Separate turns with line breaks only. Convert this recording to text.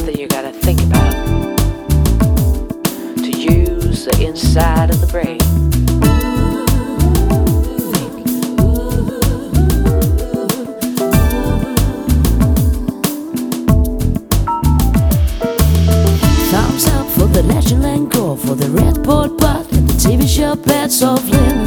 something you gotta think about. To use the inside of the brain.
Thumbs up for the legend and gore, for the red board butt and the TV show Beds of Lynn.